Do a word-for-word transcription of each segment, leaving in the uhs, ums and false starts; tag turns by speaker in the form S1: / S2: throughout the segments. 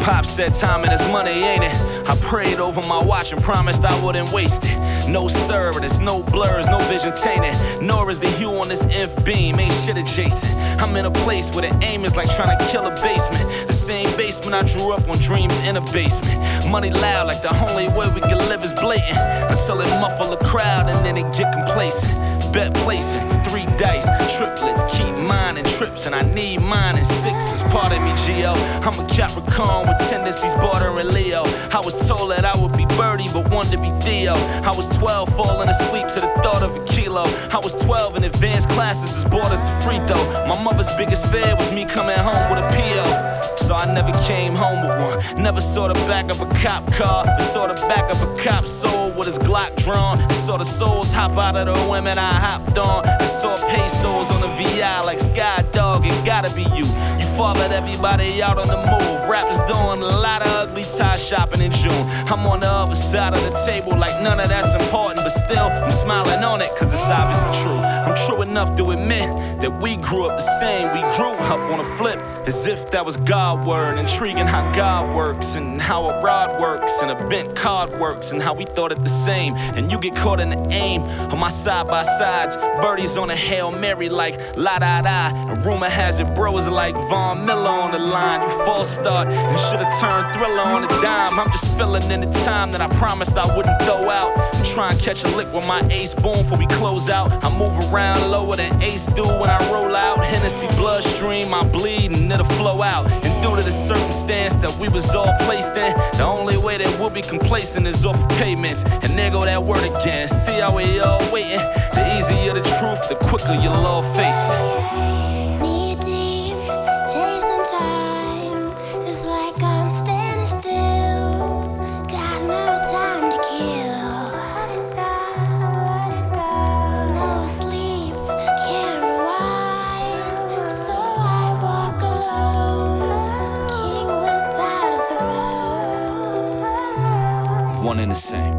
S1: Pop said timing is money, ain't it? I prayed over my watch and promised I wouldn't waste it. No sir, there's no blurs, no vision tainted. Nor is the hue on this inf beam, ain't shit adjacent. I'm in a place where the aim is like trying to kill a basement. The same basement I drew up on dreams in a basement. Money loud like the only way we can live is blatant. Until it muffle the crowd and then it get complacent. Bet placing, three dice, triplets, keep mining trips, and I need mine in sixes. Pardon me, G O. I'm a Capricorn with tendencies bordering Leo. I was told that I would be Birdie, but wanted to be Theo. I was twelve, falling asleep to the thought of a kilo. I was twelve in advanced classes as bored as a free throw. My mother's biggest fear was me coming home with a P O. So I never came home with one. Never saw the back of a cop car, but saw the back of a cop's soul with his Glock drawn. And saw the souls hop out of the women I hopped on. And saw pesos on the V I like Sky Dog. It gotta be you. You fathered everybody out on the move. Rappers doing a lot of ugly tie shopping in June. I'm on the other side of the table like none of that's important, but still I'm smiling on it cause it's obviously true. I'm true enough to admit that we grew up the same. We grew up on a flip as if that was God word. Intriguing how God works and how a rod works and a bent card works and how we thought it the same. And you get caught in the aim on my side by sides. Birdies on a Hail Mary like la da da. And rumor has it bros like Von Miller on the line. You false start and should've turned Thriller on a dime. I'm just filling in the time that I promised I wouldn't throw out. And try and catch a lick with my ace boom before we close out. I move around lower than Ace do when I roll out. Hennessy bloodstream, I bleed and it'll flow out. And due to the circumstance that we was all placed in, the only way that we'll be complacent is off of payments. And there go that word again. See how we all waiting? The easier the truth, the quicker you'll all face it. One and the same.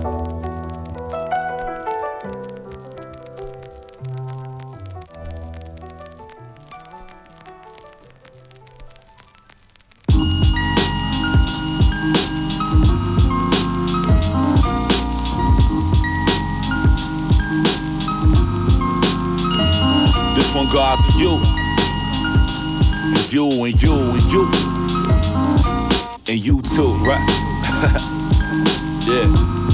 S1: This one go out to you, and you, and you, and you, and you too, right? Yeah,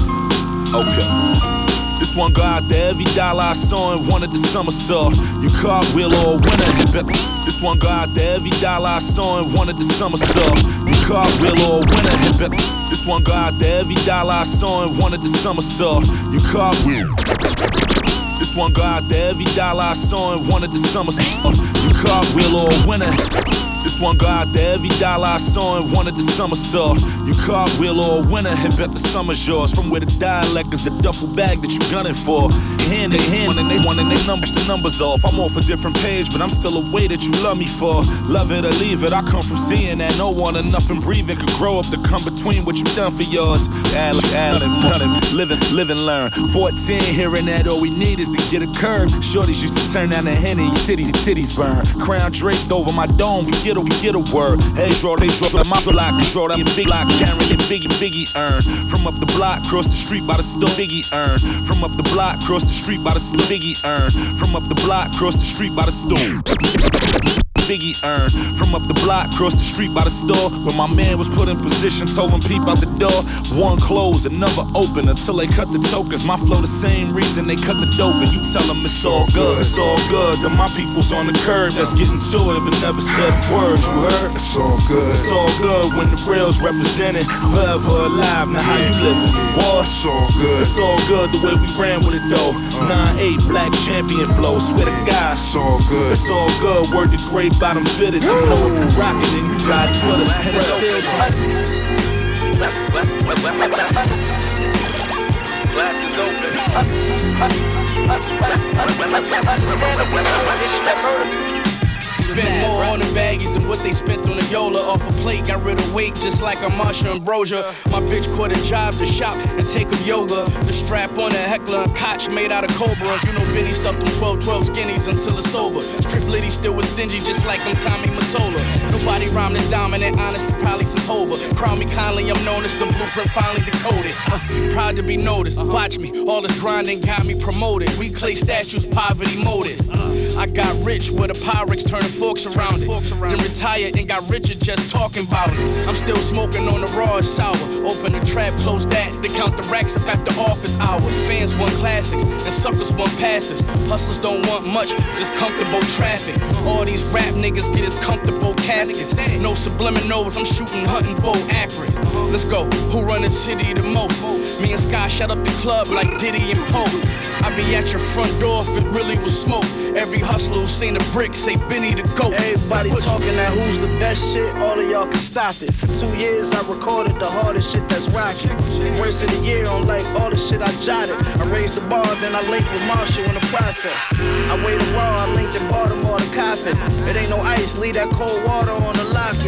S1: okay. This one go out to every dollar I saw and wanted the somersault. You cartwheel or a winner. This one go out to every dollar I saw and wanted the somersault. You cartwheel or a winner. This one go out to every dollar I saw and wanted the somersault. You cartwheel. This one go out to every dollar I saw and wanted the somersault. You cartwheel or a winner. This one go out to every dollar I saw and wanted the somersault. You cartwheel or a winner and bet the summer's yours. From where the dialect is the duffel bag that you gunning for. Hand in hand and they want and they numbers the numbers off. I'm off a different page, but I'm still a way that you love me for. Love it or leave it, I come from seeing that no one or nothing breathing could grow up to come between what you done for yours. Alan, Alan, Alan, live and live and learn. fourteen, hearing that all we need is to get a curb. Shorties used to turn down the Henny, titties, titties burn. Crown draped over my dome, we get a, we get a word. Hey, draw, they draw my block, draw that big block, carrying Biggie, Biggie earn. From up the block, cross the street by the store, Biggie earn. From up the block, cross the street by the store, Biggie earn. From up the block, cross the street by the store. Biggie earn. From up the block, cross the street by the store. When my man was put in position, told him peep out the door. One closed, another open until they cut the tokens. My flow the same reason they cut the dope. And you tell them it's all good, it's all good. Then my people's on the curb that's getting to it but never said a word, you heard?
S2: It's all good.
S1: It's all good when the real's represented. Forever alive, now how you living? War.
S2: It's all good.
S1: It's all good the way we ran with it though. nine eight black champion flow, swear to God.
S2: It's all good.
S1: It's all good, word to great bottom fitteds. You know if you rockin', then you ride with us. And it's still
S3: Glass is open.
S2: spent more on the baggies than what they spent on the Yola. Off a plate, got rid of weight just like a Marsha Ambrosia. My bitch quit a job to shop and take up yoga. The strap on a heckler and Koch made out of Cobra. You know Benny stuffed them twelve twelve skinnies until it's over. Strip Liddy still was stingy just like them Tommy Mottola. Nobody rhymed as dominant, honestly probably since Hova. Crown me kindly, I'm known as the blueprint finally decoded. Uh, proud to be noticed, watch me, all this grinding got me promoted. We clay statues, poverty molded. I got rich with a Pyrex turning forks around it. Then retired and got richer just talking about it. I'm still smoking on the raw and sour. Open the trap, close that, they count the racks up after office hours. Fans want classics and suckers want passes. Hustlers don't want much, just comfortable traffic. All these rap niggas get as comfortable caskets. No subliminals, I'm shooting hunting bow accurate. Let's go, who run the city the most? Me and Sky shut up the club like Diddy and Poe. I be at your front door if it really was smoke. Every hustler who seen a brick say Benny the GOAT.
S3: Everybody talking that who's the best shit, all of y'all can stop it. For two years I recorded the hardest shit that's rocking. Verse of the year on like all the shit I jotted. I raised the bar, then I linked with Marshall in the process. I waited raw, I linked in Baltimore to cop it. It ain't no ice, leave that cold water on the locket.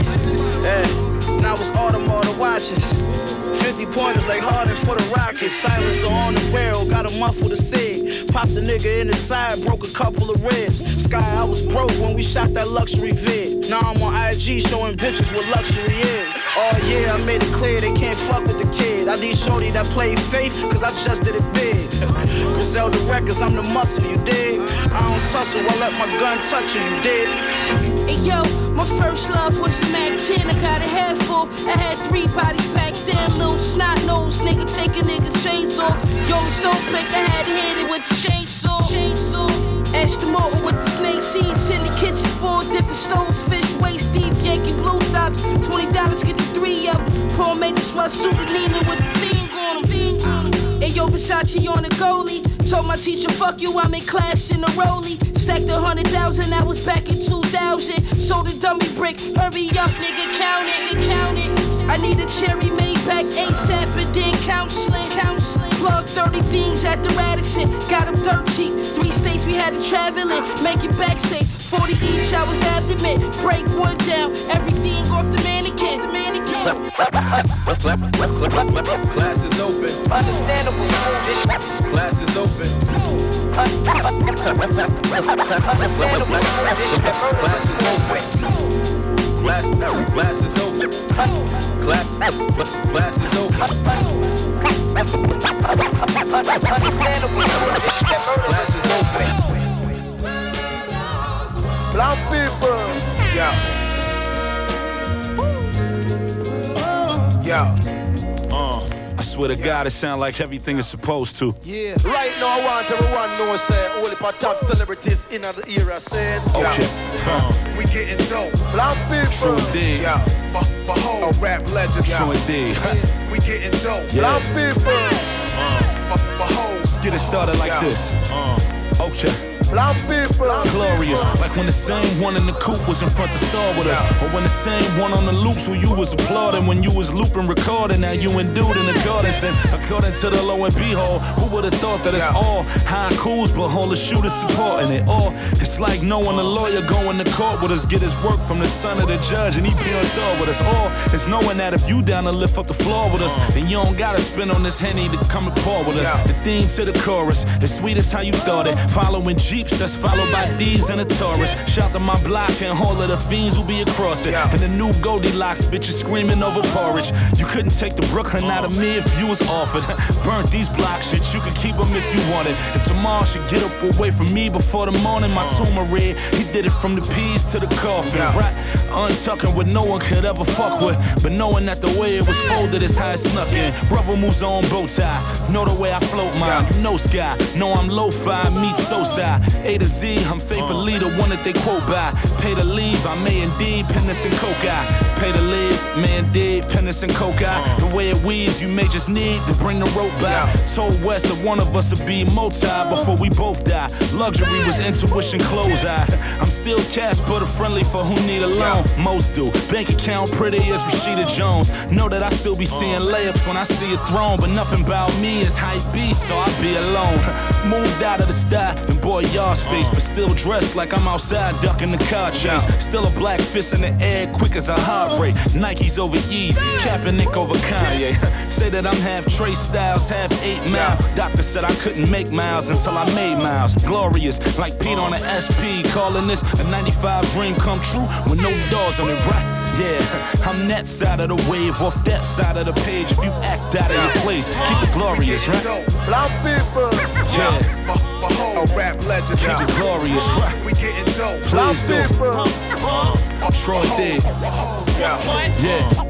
S3: Yeah, now it's autumn, all the watches. fifty pointers like Harden for the Rockets. Silencer on the barrel, got a muffle to sig. Popped the nigga in the side, broke a couple of ribs. Sky, I was broke when we shot that luxury vid. Now I'm on I G showing bitches what luxury is. Oh yeah, I made it clear they can't fuck with the kid. I need shorty that played faith, cause I just did it big. Griselda Records, I'm the muscle, you dig? I don't tussle, I let my gun touch you, you dig?
S4: Hey yo, my first love was a Mac ten, I got a head full. I had three bodies back then, little snot nose nigga, take a nigga's chains off. Yo, so quick, I had to hit it with the chainsaw. Chainsaw. Ashton Martin with the snake seeds in the kitchen, four different stoves, fish waist deep, Yankee blue tops. Twenty dollars get you three of them. Paul made the sweatsuit and Neiman with the thing on him. Thing on him. Hey yo, Versace on the goalie. Told my teacher, fuck you, I'm in class in a rollie. Stacked a hundred thousand, that was back in two thousand. Sold a dummy brick, hurry up, nigga, count it, count it. I need a cherry made back ASAP and then counseling, counseling. Plug thirty things at the Radisson, got them dirt cheap. Three states we had to travel in, make it back safe. forty each, I was abdomen, break one down, everything off the mannequin, the mannequin.
S5: Class is open.
S4: Understandable.
S5: Class is open.
S4: Understandable.
S5: Class is open. Class, class is open. Class, class is open.
S4: Understandable.
S5: Class is open.
S3: Black people.
S6: Yeah. Yeah.
S1: Uh, I swear to God, it sound like everything is supposed to.
S6: Yeah. Right now, I want everyone to know, say, only for top celebrities in the era, said.
S1: Okay. Uh,
S6: we getting dope. Black people.
S1: True indeed.
S6: Yeah. Behold, a rap legend.
S1: True indeed.
S6: We getting dope.
S1: Yeah.
S6: Black people. Uh, behold.
S1: Let's get it started like
S6: yeah.
S1: this. Uh, okay.
S3: Black people.
S1: Glorious, like when the same one in the coupe was in front to star with us, or when the same one on the loops who you was applauding when you was looping recording. Now you endued in the garden, and according to the low and behold, who would have thought that it's all high cools, but all the shooters supporting it? Or it's like knowing a lawyer going to court with us, get his work from the son of the judge, and he be on tour with us. Or it's knowing that if you down to lift up the floor with us, then you don't gotta spin on this Henny to come and pour with us. The theme to the chorus, as sweet as how you thought it, following Jeeps that's followed by D's and a Taurus. Shout to my block and all of the fiends who be across it.
S6: Yeah.
S1: And the new Goldilocks bitches screaming over porridge. You couldn't take the Brooklyn out of me if you was offered. Burnt these block shits, you could keep them if you wanted. If Tomorrow should get up away from me before the morning, my turmeric, he did it from the peas to the coffin.
S6: Yeah.
S1: Right, untucking what no one could ever fuck with, but knowing that the way it was folded is how it snuck in. Brother moves on bow tie, know the way I float mine.
S6: Yeah.
S1: No sky, know I'm lo-fi, meet so-side. A to Z, I'm faithfully the one that they quote by. Pay to leave, I may indeed pen this and coke eye. Pay to leave, may indeed pen this and coke eye. The way it weaves, you may just need to bring the rope by.
S6: Yeah.
S1: Told West that one of us would be multi before we both die. Luxury was intuition, close eye. I'm still cash, but a friendly for who need a loan.
S6: Yeah.
S1: Most do. Bank account pretty as Rashida Jones. Know that I still be seeing layups when I see a throne, but nothing about me is hype beast, so I be alone. Moved out of the sty, and boy, yard space, but still dressed like I'm outside ducking the car chase. Still a black fist in the air, quick as a heart rate. Nikes over Yeezys, Kaepernick over Kanye. Say that I'm half Trey Styles, half eight mile. Doctor said I couldn't make miles until I made miles. Glorious, like Pete on an S P, calling this a ninety-five dream come true with no doors on it, right? Yeah, I'm that side of the wave, off that side of the page. If you act out of your place, keep it glorious, right?
S6: Black people.
S1: Yeah.
S6: A rap legend.
S1: Keep it glorious, right?
S6: We getting dope.
S1: Please do. Troy did. Yeah.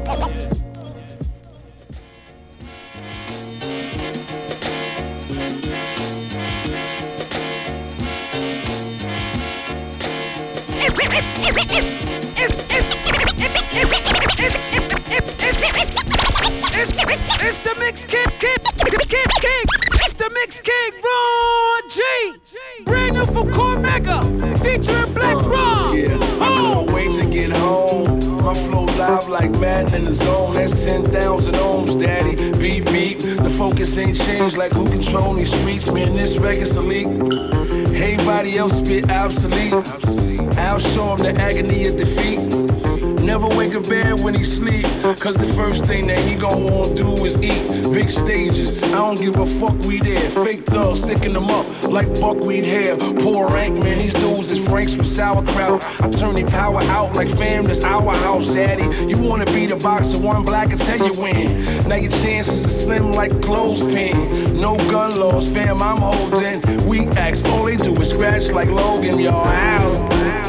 S7: It's the Mix King, King, King, King. It's the Mix King, Ron G. Brand new from Cormega, featuring Black Ron.
S3: Yeah, I couldn't wait to get home. My flow live like Madden in the zone. That's ten thousand ohms, daddy. Beep, beep. The focus ain't changed like who control these streets. Man, this record's elite. Everybody else spit obsolete. I'll show him the agony of defeat. Never wake up bed when he sleep, cause the first thing that he gon' wanna do is eat. Big stages, I don't give a fuck, we there. Fake thugs sticking them up like buckwheat hair. Poor rank, man, these dudes is Franks with sauerkraut. I turn their power out like fam, this our house, daddy. You wanna be the boxer, one black and tell you win. Now your chances are slim like a clothespin. No gun laws, fam, I'm holding. Weak acts, all they do is scratch like Logan, y'all. Ow.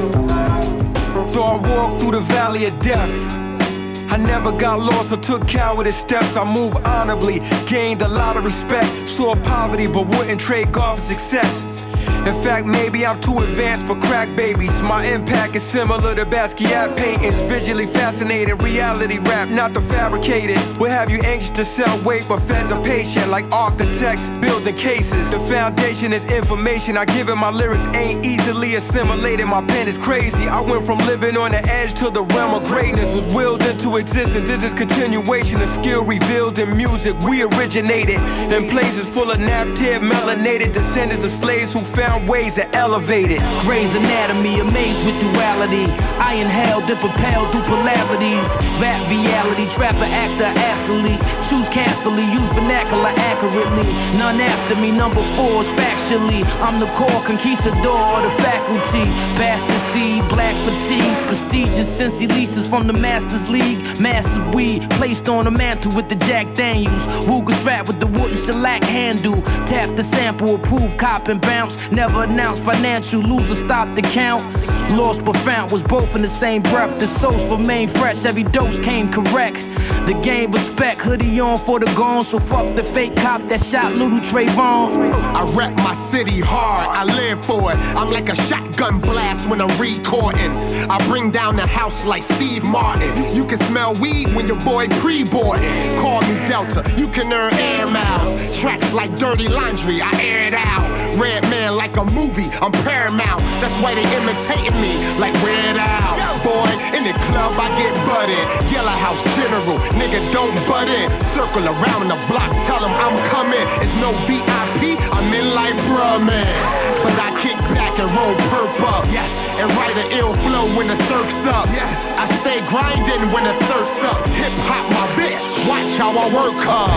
S8: So I walked through the valley of death. I never got lost or took cowardice steps. I moved honorably, gained a lot of respect. Saw poverty but wouldn't trade God for success. In fact, maybe I'm too advanced for crack babies. My impact is similar to Basquiat paintings. Visually fascinated, reality rap, not the fabricated. Will have you anxious to sell weight, but feds are patient. Like architects building cases. The foundation is information I give it. My lyrics ain't easily assimilated. My pen is crazy. I went from living on the edge to the realm of greatness. Was willed into existence. This is continuation of skill revealed in music. We originated in places full of napped-hair, melanated descendants of slaves who found ways to elevate it.
S4: Grey's Anatomy, amazed with duality. I inhaled and propelled through polarities. Rap reality, trapper, actor, athlete. Choose carefully, use vernacular accurately. None after me, number fours factually. I'm the core conquistador of the faculty. Bastard seed, black fatigues, prestigious since he leases from the Masters League. Massive weed, placed on the mantle with the Jack Daniels. Ruger strap with the wooden shellac handle. Tap the sample, approved, cop and bounce. Never announced financial loser, stop the count. Lost but found was both in the same breath. The souls remain fresh, every dose came correct. The game respect, hoodie on for the gone. So fuck the fake cop that shot little Trayvon.
S9: I rep my city hard, I live for it. I'm like a shotgun blast when I'm recording. I bring down the house like Steve Martin. You can smell weed when your boy pre-boarding. Call me Delta, you can earn air miles. Tracks like dirty laundry, I air it out. Red man like a movie, I'm Paramount. That's why they imitating me like Weird Al. Boy, in the club I get butted. Yellow House General, nigga don't butt in. Circle around the block, tell them I'm coming. It's no V I P, I'm in like bruh man. But I kick back and roll perp up. Yes. And write an ill flow when the surf's up. Yes. I stay grinding when the thirst's up. Hip hop my bitch, watch how I work her.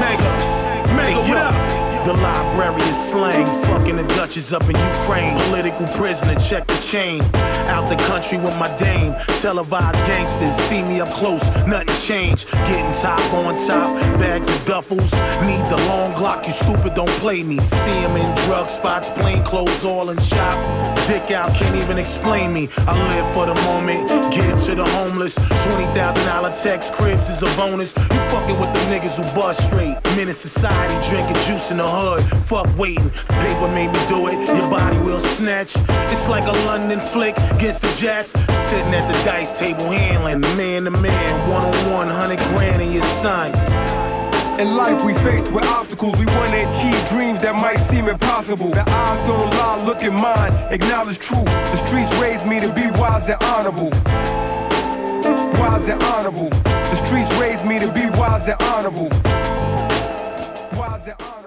S10: Mega, Mega, what up? The library is slang, fucking the Dutchess up in Ukraine. Political prisoner, check the chain. Out the country with my dame. Televised gangsters, see me up close, nothing changed. Getting top on top, bags of duffels. Need the long Glock, you stupid, don't play me. See him in drug spots, plain clothes all in shop. Dick out, can't even explain me. I live for the moment, give to the homeless. twenty thousand dollar text, cribs is a bonus. You fucking with the niggas who bust straight. Menace society, drinking juice in the hood. Fuck waiting, paper made me do it. Your body will snatch. It's like a London flick against the Jets. Sitting at the dice table handling man to man, one on one, hundred grand in your son.
S8: In life we faced with obstacles, we wanna achieve dreams that might seem impossible. The eyes don't lie, look at mine, acknowledge truth. The streets raised me to be wise and honorable. Wise and honorable. The streets raised me to be wise and honorable. Wise and honorable.